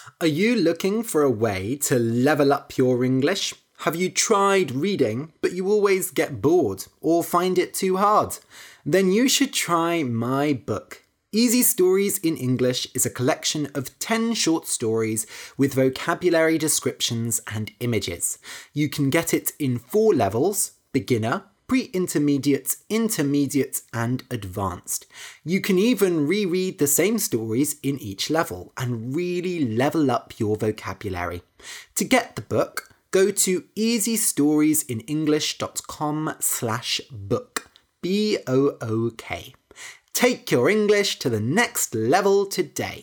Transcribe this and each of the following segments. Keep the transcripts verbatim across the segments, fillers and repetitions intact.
Are you looking for a way to level up your English? Have you tried reading, but you always get bored or find it too hard? Then you should try my book. Easy Stories in English is a collection of ten short stories with vocabulary descriptions and images. You can get it in four levels: beginner, pre-intermediate, intermediate, and advanced. You can even reread the same stories in each level and really level up your vocabulary. To get the book, go to easystoriesinenglish.com slash book. B O O K. Take your English to the next level today.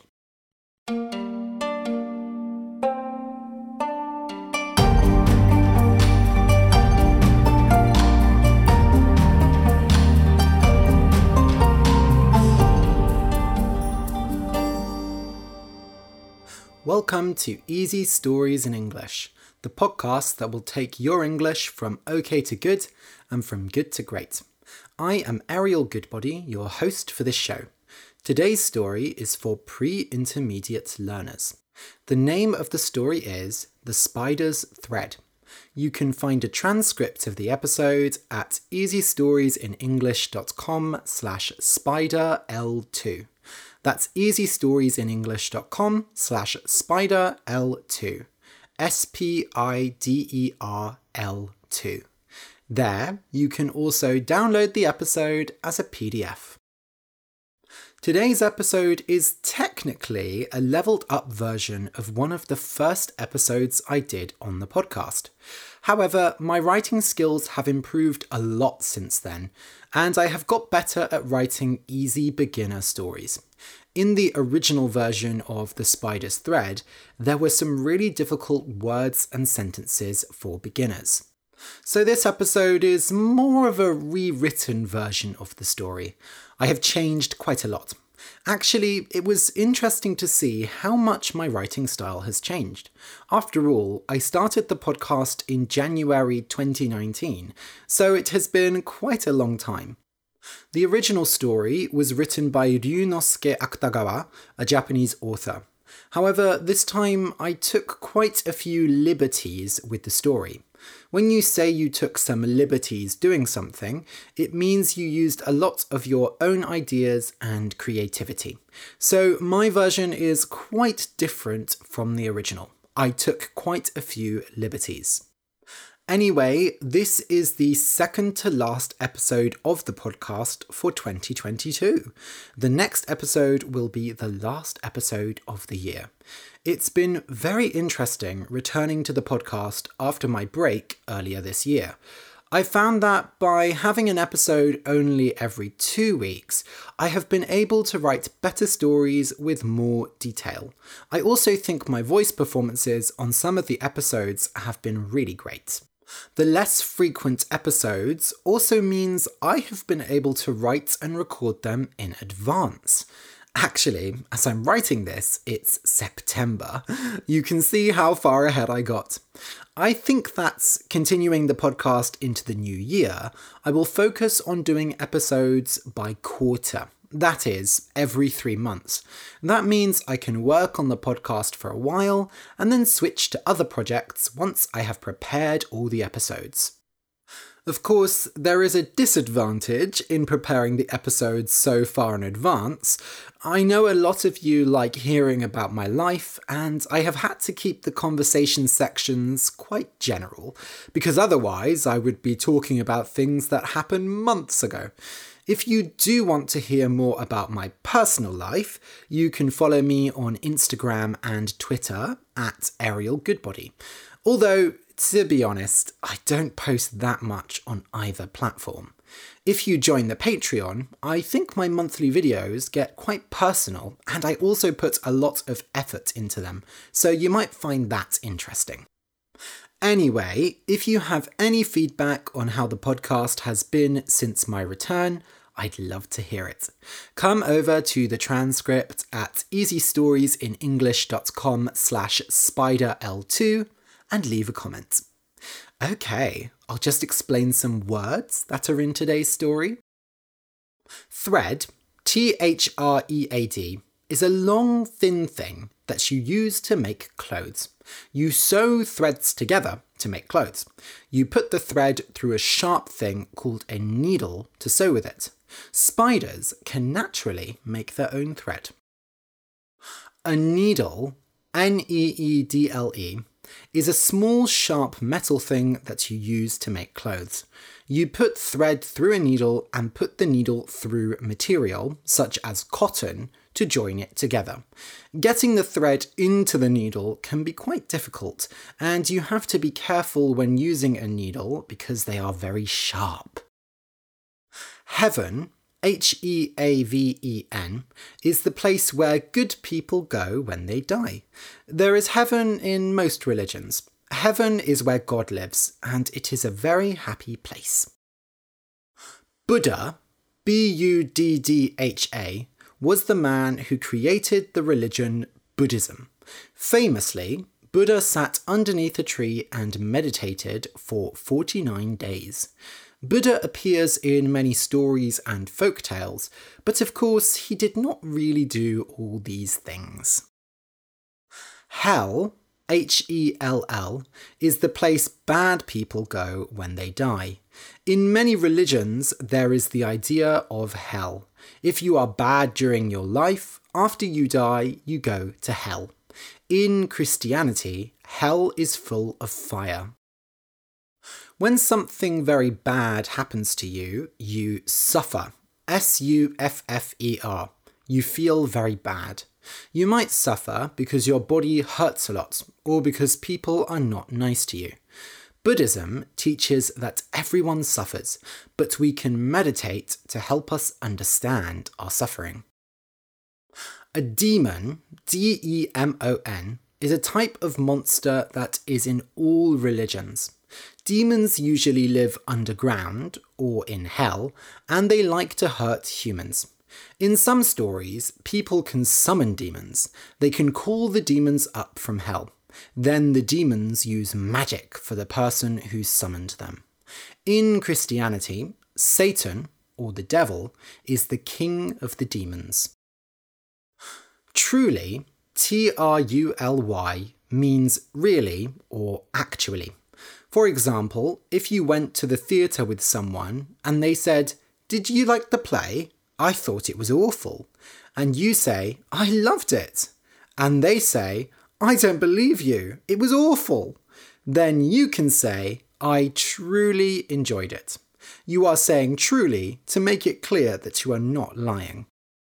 Welcome to Easy Stories in English, the podcast that will take your English from okay to good and from good to great. I am Ariel Goodbody, your host for this show. Today's story is for pre-intermediate learners. The name of the story is The Spider's Thread. You can find a transcript of the episode at easystoriesinenglish.com slash spider L2. That's easystoriesinenglish.com slash spider L2. S P I D E R L two. There, you can also download the episode as a P D F. Today's episode is technically a leveled up version of one of the first episodes I did on the podcast. However, my writing skills have improved a lot since then, and I have got better at writing easy beginner stories. In the original version of The Spider's Thread, there were some really difficult words and sentences for beginners. So this episode is more of a rewritten version of the story. I have changed quite a lot. Actually, it was interesting to see how much my writing style has changed. After all, I started the podcast in January twenty nineteen, so it has been quite a long time. The original story was written by Ryunosuke Akutagawa, a Japanese author. However, this time I took quite a few liberties with the story. When you say you took some liberties doing something, it means you used a lot of your own ideas and creativity. So my version is quite different from the original. I took quite a few liberties. Anyway, this is the second to last episode of the podcast for twenty twenty-two. The next episode will be the last episode of the year. It's been very interesting returning to the podcast after my break earlier this year. I found that by having an episode only every two weeks, I have been able to write better stories with more detail. I also think my voice performances on some of the episodes have been really great. The less frequent episodes also means I have been able to write and record them in advance. Actually, as I'm writing this, it's September. You can see how far ahead I got. I think that's continuing the podcast into the new year. I will focus on doing episodes by quarter. That is, every three months. That means I can work on the podcast for a while and then switch to other projects once I have prepared all the episodes. Of course, there is a disadvantage in preparing the episodes so far in advance. I know a lot of you like hearing about my life, and I have had to keep the conversation sections quite general, because otherwise I would be talking about things that happened months ago. If you do want to hear more about my personal life, you can follow me on Instagram and Twitter at Ariel Goodbody. Although, to be honest, I don't post that much on either platform. If you join the Patreon, I think my monthly videos get quite personal, and I also put a lot of effort into them, so you might find that interesting. Anyway, if you have any feedback on how the podcast has been since my return, I'd love to hear it. Come over to the transcript at easystoriesinenglish.com slash spider L2 and leave a comment. Okay, I'll just explain some words that are in today's story. Thread, T H R E A D, is a long, thin thing that you use to make clothes. You sew threads together to make clothes. You put the thread through a sharp thing called a needle to sew with it. Spiders can naturally make their own thread. A needle, N E E D L E, is a small sharp metal thing that you use to make clothes. You put thread through a needle and put the needle through material, such as cotton, to join it together. Getting the thread into the needle can be quite difficult, and you have to be careful when using a needle because they are very sharp. Heaven, H E A V E N, is the place where good people go when they die. There is heaven in most religions. Heaven is where God lives, and it is a very happy place. Buddha, B U D D H A, was the man who created the religion Buddhism. Famously, Buddha sat underneath a tree and meditated for forty-nine days. Buddha appears in many stories and folk tales, but of course he did not really do all these things. Hell, H E L L, is the place bad people go when they die. In many religions, there is the idea of hell. If you are bad during your life, after you die, you go to hell. In Christianity, hell is full of fire. When something very bad happens to you, you suffer. S U F F E R. You feel very bad. You might suffer because your body hurts a lot, or because people are not nice to you. Buddhism teaches that everyone suffers, but we can meditate to help us understand our suffering. A demon, D E M O N, is a type of monster that is in all religions. Demons usually live underground, or in hell, and they like to hurt humans. In some stories, people can summon demons. They can call the demons up from hell. Then the demons use magic for the person who summoned them. In Christianity, Satan, or the devil, is the king of the demons. Truly, T R U L Y, means really or actually. For example, if you went to the theatre with someone and they said, "Did you like the play? I thought it was awful." And you say, "I loved it." And they say, "I don't believe you, it was awful." Then you can say, "I truly enjoyed it." You are saying truly to make it clear that you are not lying.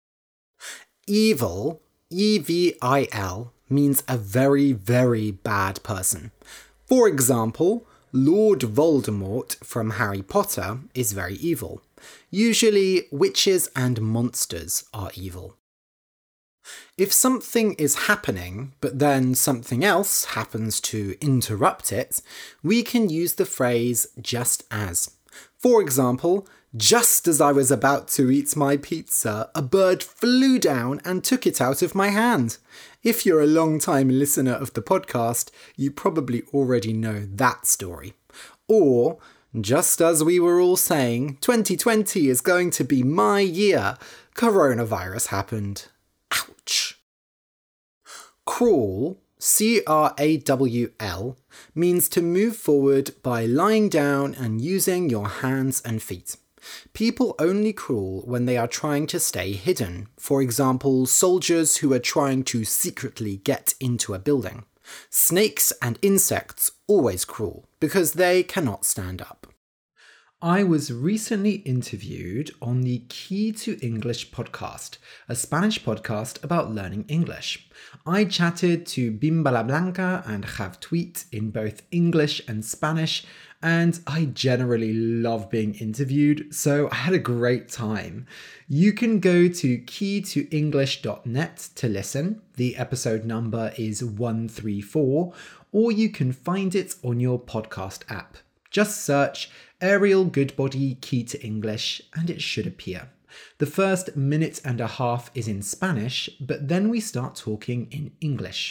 Evil, E V I L, means a very, very bad person. For example, Lord Voldemort from Harry Potter is very evil. Usually, witches and monsters are evil. If something is happening, but then something else happens to interrupt it, we can use the phrase just as. For example, just as I was about to eat my pizza, a bird flew down and took it out of my hand. If you're a long-time listener of the podcast, you probably already know that story. Or, just as we were all saying, twenty twenty is going to be my year, coronavirus happened. Ouch. Crawl, C R A W L, means to move forward by lying down and using your hands and feet. People only crawl when they are trying to stay hidden. For example, soldiers who are trying to secretly get into a building. Snakes and insects always crawl because they cannot stand up. I was recently interviewed on the Key to English podcast, a Spanish podcast about learning English. I chatted to Bimbala Blanca and Jav Tweet in both English and Spanish, and I generally love being interviewed, so I had a great time. You can go to key to english dot net to listen. The episode number is one three four, or you can find it on your podcast app. Just search Ariel Goodbody Key to English and it should appear. The first minute and a half is in Spanish, but then we start talking in English.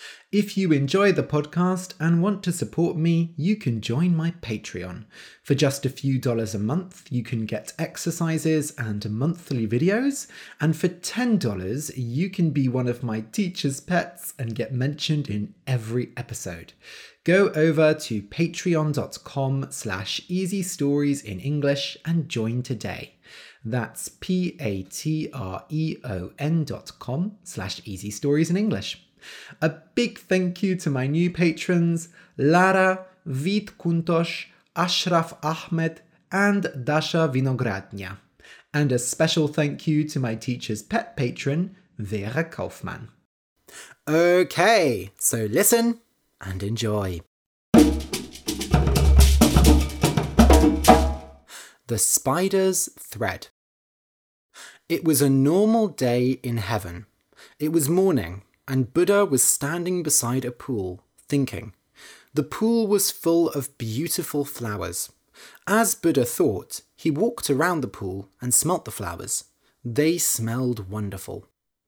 If you enjoy the podcast and want to support me, you can join my Patreon. For just a few dollars a month, you can get exercises and monthly videos. And for ten dollars, you can be one of my teacher's pets and get mentioned in every episode. Go over to patreon.com slash easy stories in English and join today. That's P-A-T-R-E-O-N dot com slash easy stories in English. A big thank you to my new patrons, Lara, Vít Kuntoš, Ashraf Ahmed, and Dasha Vinogradnya. And a special thank you to my teacher's pet patron, Vera Kaufmann. Okay, so listen and enjoy. The Spider's Thread. It was a normal day in heaven. It was morning, and Buddha was standing beside a pool, thinking. The pool was full of beautiful flowers. As Buddha thought, he walked around the pool and smelt the flowers. They smelled wonderful.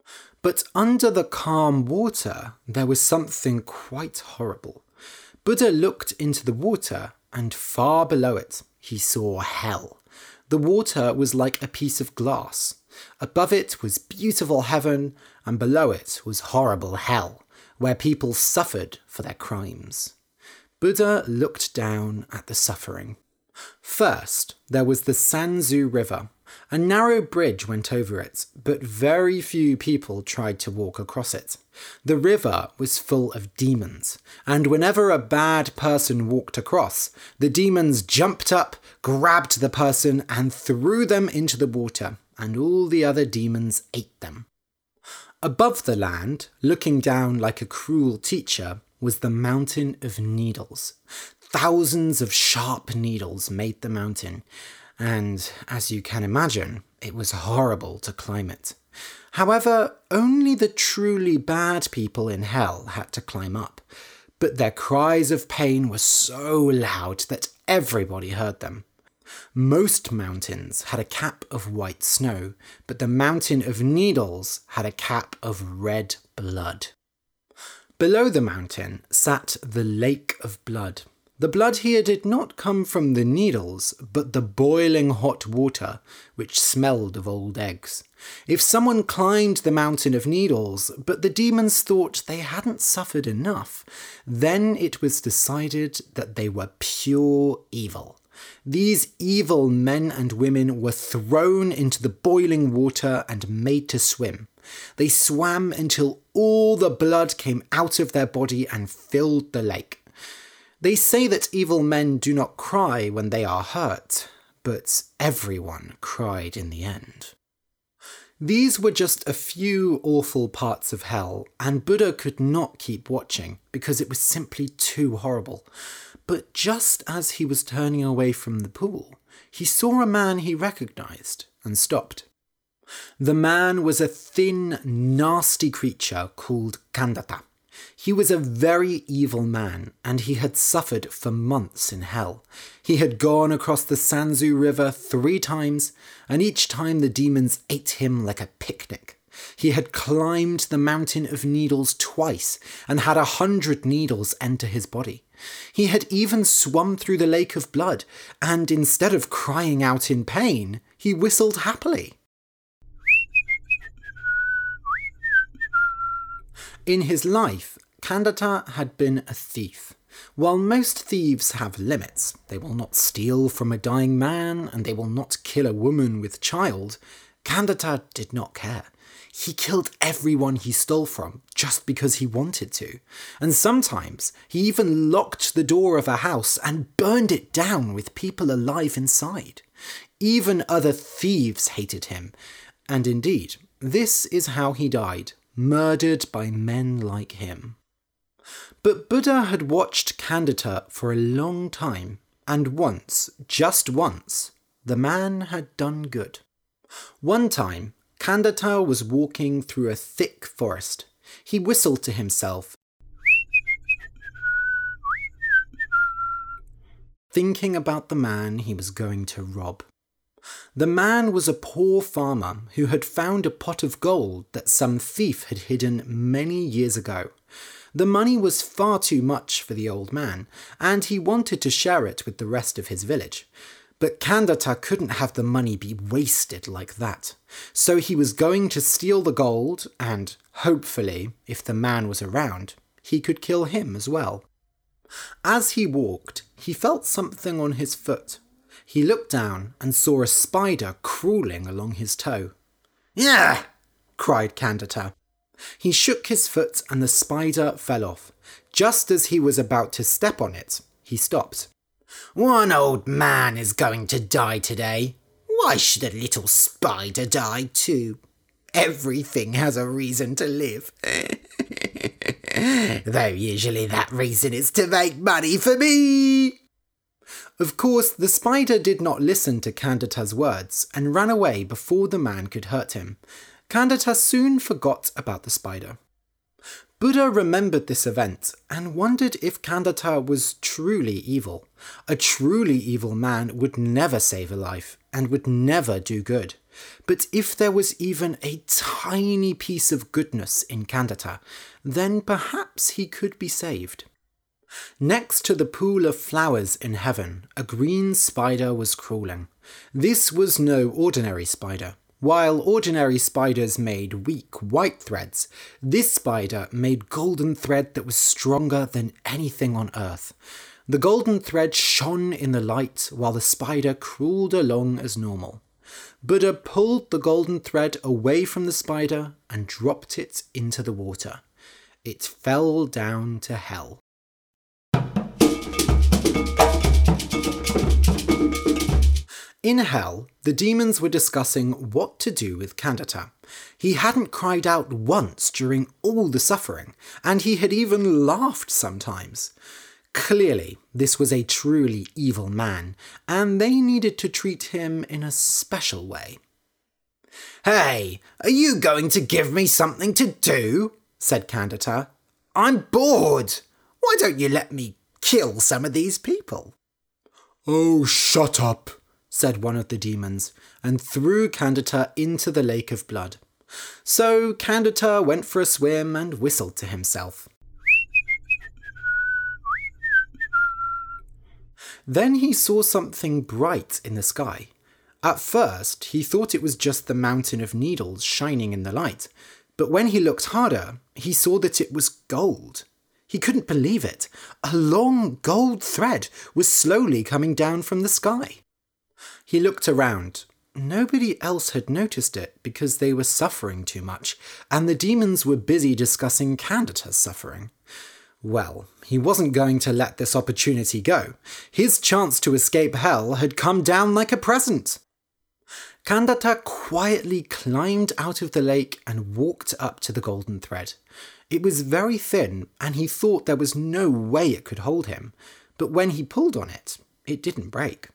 But under the calm water, there was something quite horrible. Buddha looked into the water, and far below it, he saw hell. The water was like a piece of glass. Above it was beautiful heaven, and below it was horrible hell, where people suffered for their crimes. Buddha looked down at the suffering. First, there was the Sanzu River. A narrow bridge went over it, but very few people tried to walk across it. The river was full of demons, and whenever a bad person walked across, the demons jumped up, grabbed the person, and threw them into the water, and all the other demons ate them. Above the land, looking down like a cruel teacher, was the Mountain of Needles. Thousands of sharp needles made the mountain, and, as you can imagine, it was horrible to climb it. However, only the truly bad people in hell had to climb up, but their cries of pain were so loud that everybody heard them. Most mountains had a cap of white snow, but the Mountain of Needles had a cap of red blood. Below the mountain sat the Lake of Blood. The blood here did not come from the needles, but the boiling hot water, which smelled of old eggs. If someone climbed the Mountain of Needles, but the demons thought they hadn't suffered enough, then it was decided that they were pure evil. These evil men and women were thrown into the boiling water and made to swim. They swam until all the blood came out of their body and filled the lake. They say that evil men do not cry when they are hurt, but everyone cried in the end. These were just a few awful parts of hell, and Buddha could not keep watching because it was simply too horrible. But just as he was turning away from the pool, he saw a man he recognized and stopped. The man was a thin, nasty creature called Khandata. He was a very evil man, and he had suffered for months in hell. He had gone across the Sanzu River three times, and each time the demons ate him like a picnic. He had climbed the Mountain of Needles twice, and had a hundred needles enter his body. He had even swum through the Lake of Blood, and instead of crying out in pain, he whistled happily. In his life, Khandata had been a thief. While most thieves have limits, they will not steal from a dying man and they will not kill a woman with child, Khandata did not care. He killed everyone he stole from just because he wanted to. And sometimes he even locked the door of a house and burned it down with people alive inside. Even other thieves hated him. And indeed, this is how he died. Murdered by men like him. But Buddha had watched Khandata for a long time, and once, just once, the man had done good. One time, Khandata was walking through a thick forest. He whistled to himself, thinking about the man he was going to rob. The man was a poor farmer who had found a pot of gold that some thief had hidden many years ago. The money was far too much for the old man, and he wanted to share it with the rest of his village. But Kandata couldn't have the money be wasted like that. So he was going to steal the gold, and hopefully, if the man was around, he could kill him as well. As he walked, he felt something on his foot. He looked down and saw a spider crawling along his toe. "Yeah!" cried Kandata. He shook his foot and the spider fell off. Just as he was about to step on it, he stopped. "One old man is going to die today. Why should a little spider die too? Everything has a reason to live. Though usually that reason is to make money for me." Of course, the spider did not listen to Kandata's words and ran away before the man could hurt him. Kandata soon forgot about the spider. Buddha remembered this event and wondered if Kandata was truly evil. A truly evil man would never save a life and would never do good. But if there was even a tiny piece of goodness in Kandata, then perhaps he could be saved. Next to the pool of flowers in heaven, a green spider was crawling. This was no ordinary spider. While ordinary spiders made weak white threads, this spider made golden thread that was stronger than anything on earth. The golden thread shone in the light while the spider crawled along as normal. Buddha pulled the golden thread away from the spider and dropped it into the water. It fell down to hell. In hell, the demons were discussing what to do with Kandata. He hadn't cried out once during all the suffering, and he had even laughed sometimes. Clearly, this was a truly evil man, and they needed to treat him in a special way. "Hey, are you going to give me something to do?" said Kandata. "I'm bored. Why don't you let me kill some of these people?" "Oh, shut up," said one of the demons, and threw Kandata into the lake of blood. So Kandata went for a swim and whistled to himself. Then he saw something bright in the sky. At first, he thought it was just the mountain of needles shining in the light, but when he looked harder, he saw that it was gold. He couldn't believe it. A long gold thread was slowly coming down from the sky. He looked around. Nobody else had noticed it because they were suffering too much, and the demons were busy discussing Kandata's suffering. Well, he wasn't going to let this opportunity go. His chance to escape hell had come down like a present. Kandata quietly climbed out of the lake and walked up to the golden thread. It was very thin, and he thought there was no way it could hold him, but when he pulled on it, it didn't break.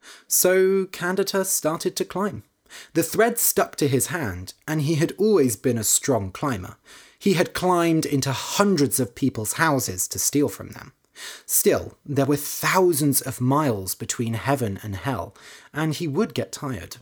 So Kandata started to climb. The thread stuck to his hand, and he had always been a strong climber. He had climbed into hundreds of people's houses to steal from them. Still, there were thousands of miles between heaven and hell, and he would get tired.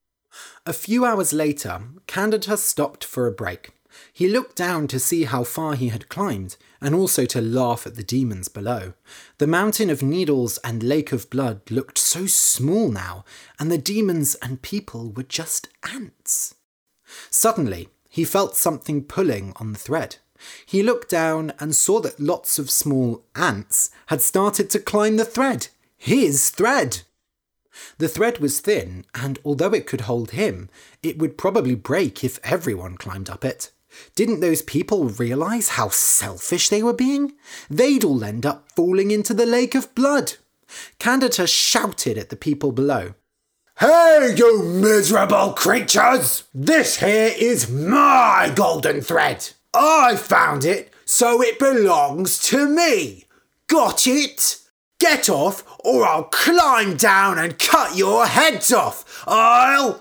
A few hours later, Kandata stopped for a break. He looked down to see how far he had climbed, and also to laugh at the demons below. The mountain of needles and lake of blood looked so small now, and the demons and people were just ants. Suddenly, he felt something pulling on the thread. He looked down and saw that lots of small ants had started to climb the thread. His thread! The thread was thin, and although it could hold him, it would probably break if everyone climbed up it. Didn't those people realise how selfish they were being? They'd all end up falling into the lake of blood. Kandata shouted at the people below. "Hey, you miserable creatures! This here is my golden thread. I found it, so it belongs to me. Got it? Get off, or I'll climb down and cut your heads off. I'll..."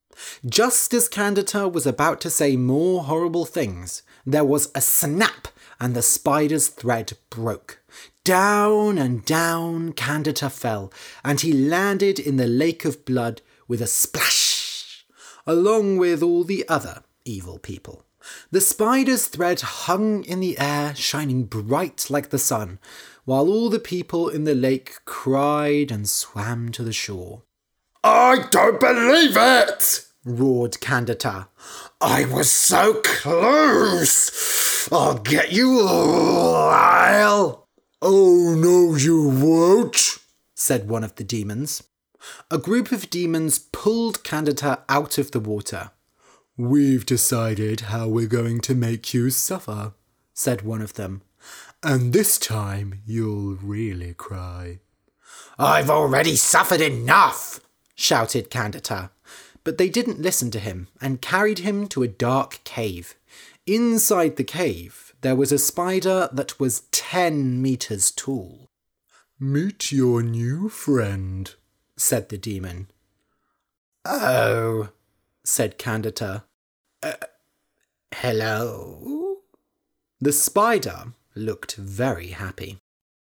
Just as Kandata was about to say more horrible things, there was a snap and the spider's thread broke. Down and down Kandata fell, and he landed in the lake of blood with a splash, along with all the other evil people. The spider's thread hung in the air, shining bright like the sun, while all the people in the lake cried and swam to the shore. I don't believe it! Roared Candida. I was so close! I'll get you all, I'll... Oh, no, you won't, said one of the demons. A group of demons pulled Candida out of the water. We've decided how we're going to make you suffer, said one of them. And this time you'll really cry. I've already suffered enough, shouted Candida. But they didn't listen to him and carried him to a dark cave. Inside the cave, there was a spider that was ten metres tall. Meet your new friend, said the demon. Oh, said Candida. Uh, hello? The spider looked very happy.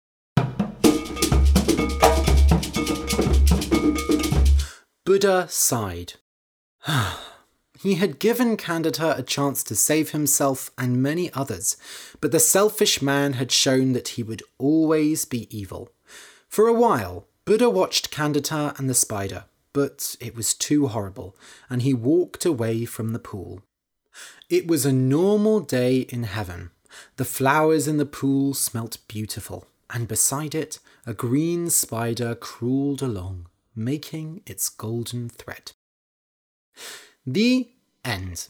Buddha sighed. He had given Candida a chance to save himself and many others, but the selfish man had shown that he would always be evil. For a while, Buddha watched Candida and the spider, but it was too horrible, and he walked away from the pool. It was a normal day in heaven. The flowers in the pool smelt beautiful, and beside it, a green spider crawled along, making its golden thread. The end.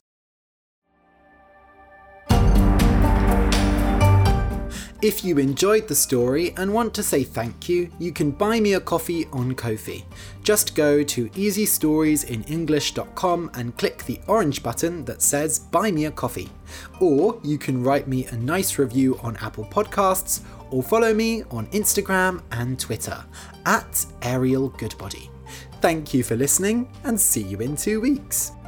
If you enjoyed the story and want to say thank you, you can buy me a coffee on Ko-fi. Just go to easy stories in english dot com and click the orange button that says Buy Me a Coffee. Or you can write me a nice review on Apple Podcasts or follow me on Instagram and Twitter at Ariel Goodbody. Thank you for listening and see you in two weeks.